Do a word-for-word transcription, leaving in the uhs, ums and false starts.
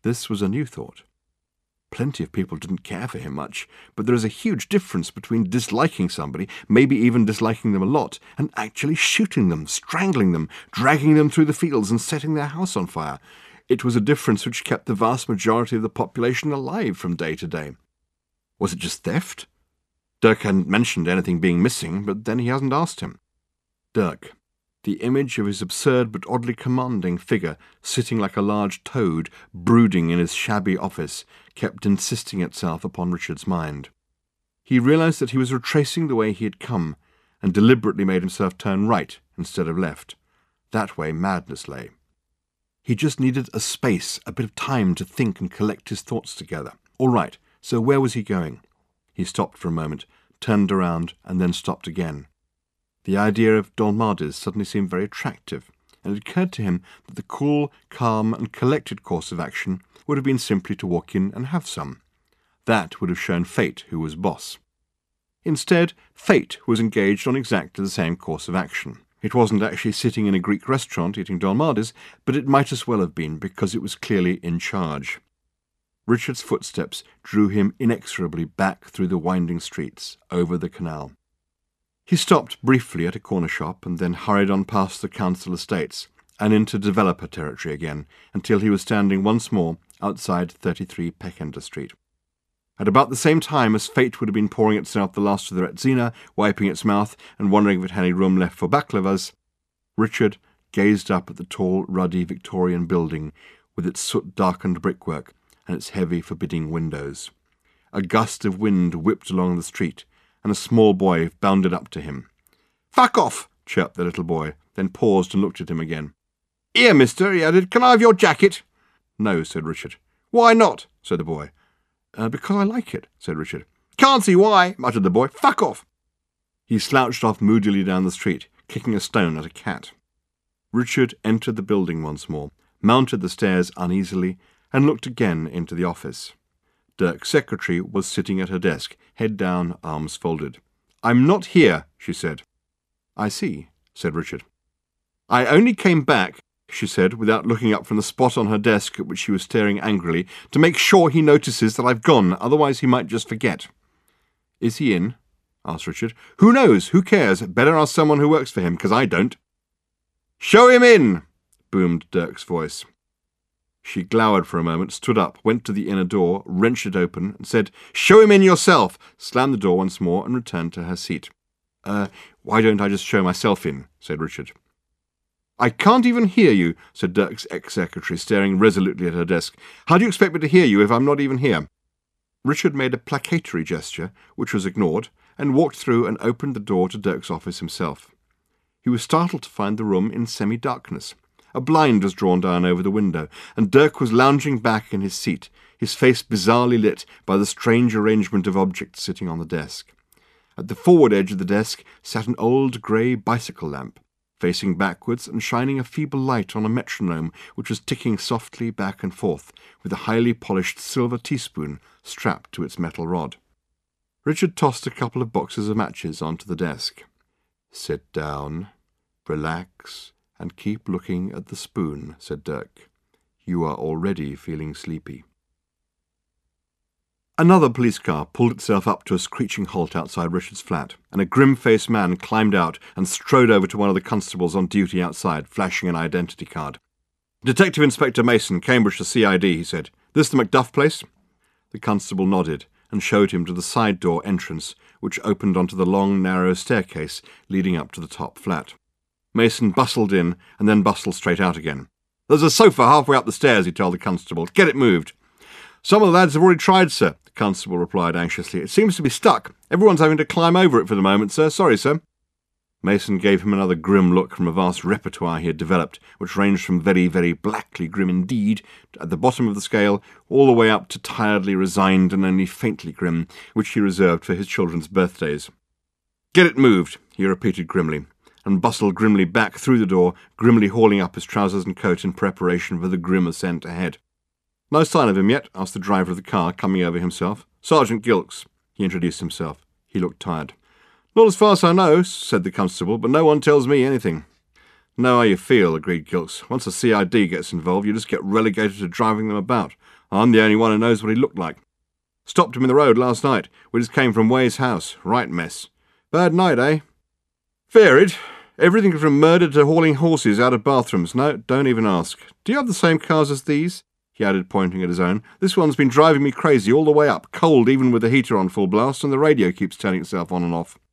This was a new thought. Plenty of people didn't care for him much, but there is a huge difference between disliking somebody, maybe even disliking them a lot, and actually shooting them, strangling them, dragging them through the fields and setting their house on fire. It was a difference which kept the vast majority of the population alive from day to day. Was it just theft? Dirk hadn't mentioned anything being missing, but then he hasn't asked him. Dirk. The image of his absurd but oddly commanding figure, sitting like a large toad, brooding in his shabby office, kept insisting itself upon Richard's mind. He realized that he was retracing the way he had come, and deliberately made himself turn right instead of left. That way madness lay. He just needed a space, a bit of time to think and collect his thoughts together. All right, so where was he going? He stopped for a moment, turned around, and then stopped again. The idea of Dolmades suddenly seemed very attractive, and it occurred to him that the cool, calm, and collected course of action would have been simply to walk in and have some. That would have shown Fate who was boss. Instead, Fate was engaged on exactly the same course of action. It wasn't actually sitting in a Greek restaurant eating dolmades, but it might as well have been because it was clearly in charge. Richard's footsteps drew him inexorably back through the winding streets, over the canal. He stopped briefly at a corner shop and then hurried on past the council estates and into developer territory again until he was standing once more outside thirty-three Peckender Street. At about the same time as Fate would have been pouring itself the last of the Retsina, wiping its mouth and wondering if it had any room left for baklavas, Richard gazed up at the tall, ruddy Victorian building with its soot-darkened brickwork and its heavy, forbidding windows. A gust of wind whipped along the street, and a small boy bounded up to him. "Fuck off!" chirped the little boy, then paused and looked at him again. "Here, mister," he added, "can I have your jacket?" "No," said Richard. "Why not?" said the boy. Uh, because I like it," said Richard. "Can't see why," muttered the boy. "Fuck off!" He slouched off moodily down the street, kicking a stone at a cat. Richard entered the building once more, mounted the stairs uneasily, and looked again into the office. Dirk's secretary was sitting at her desk, head down, arms folded. "I'm not here," she said. "I see," said Richard. "I only came back," she said, without looking up from the spot on her desk at which she was staring angrily, "to make sure he notices that I've gone, otherwise he might just forget." "Is he in?" asked Richard. "Who knows? Who cares? Better ask someone who works for him, because I don't." "Show him in!" boomed Dirk's voice. She glowered for a moment, stood up, went to the inner door, wrenched it open, and said, "Show him in yourself!" slammed the door once more, and returned to her seat. Uh, why don't I just show myself in?" said Richard. "I can't even hear you," said Dirk's ex-secretary, staring resolutely at her desk. "How do you expect me to hear you if I'm not even here?" Richard made a placatory gesture, which was ignored, and walked through and opened the door to Dirk's office himself. He was startled to find the room in semi-darkness. A blind was drawn down over the window, and Dirk was lounging back in his seat, his face bizarrely lit by the strange arrangement of objects sitting on the desk. At the forward edge of the desk sat an old grey bicycle lamp, facing backwards and shining a feeble light on a metronome which was ticking softly back and forth, with a highly polished silver teaspoon strapped to its metal rod. Richard tossed a couple of boxes of matches onto the desk. "Sit down, relax, and keep looking at the spoon," said Dirk. "You are already feeling sleepy." Another police car pulled itself up to a screeching halt outside Richard's flat, and a grim-faced man climbed out and strode over to one of the constables on duty outside, flashing an identity card. "Detective Inspector Mason, Cambridgeshire C I D, he said. "This the Macduff place?" The constable nodded and showed him to the side door entrance, which opened onto the long, narrow staircase leading up to the top flat. Mason bustled in and then bustled straight out again. "There's a sofa halfway up the stairs," he told the constable. "Get it moved." "Some of the lads have already tried, sir," the constable replied anxiously. "It seems to be stuck. Everyone's having to climb over it for the moment, sir. Sorry, sir." Mason gave him another grim look from a vast repertoire he had developed, which ranged from very, very blackly grim indeed, at the bottom of the scale, all the way up to tiredly resigned and only faintly grim, which he reserved for his children's birthdays. "Get it moved," he repeated grimly, and bustled grimly back through the door, grimly hauling up his trousers and coat in preparation for the grim ascent ahead. "No sign of him yet?" asked the driver of the car, coming over himself. "Sergeant Gilks." He introduced himself. He looked tired. "Not as far as I know," said the constable, "but no one tells me anything." Know how you feel, agreed Gilks. Once the C I D gets involved, you just get relegated to driving them about. I'm the only one who knows what he looked like. Stopped him in the road last night. We just came from Way's house. Right mess. Bad night, eh? Varied. Everything from murder to hauling horses out of bathrooms. No, don't even ask. Do you have the same cars as these? He added, pointing at his own. This one's been driving me crazy all the way up, cold even with the heater on full blast, and the radio keeps turning itself on and off.